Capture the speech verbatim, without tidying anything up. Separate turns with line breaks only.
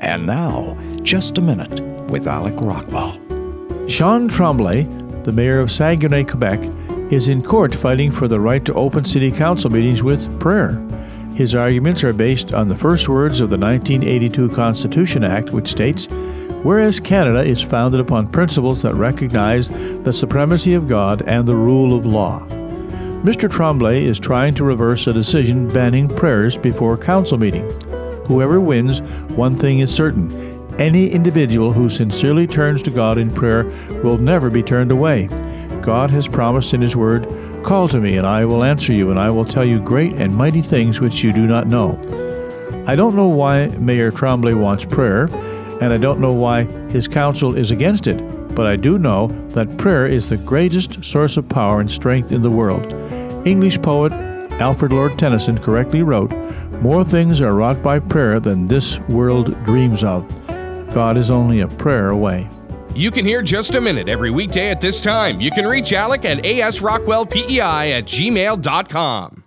And now, Just a Minute with Alec Rockwell.
Jean Tremblay, the mayor of Saguenay, Quebec, is in court fighting for the right to open city council meetings with prayer. His arguments are based on the first words of the nineteen eighty-two Constitution Act, which states, "Whereas Canada is founded upon principles that recognize the supremacy of God and the rule of law." Mister Tremblay is trying to reverse a decision banning prayers before council meeting. Whoever wins, one thing is certain: any individual who sincerely turns to God in prayer will never be turned away. God has promised in His Word, "Call to me, and I will answer you, and I will tell you great and mighty things which you do not know." I don't know why Mayor Tremblay wants prayer, and I don't know why his council is against it, but I do know that prayer is the greatest source of power and strength in the world. English poet Alfred Lord Tennyson correctly wrote, "More things are wrought by prayer than this world dreams of." God is only a prayer away.
You can hear Just a Minute every weekday at this time. You can reach Alec at asrockwellpei at gmail dot com.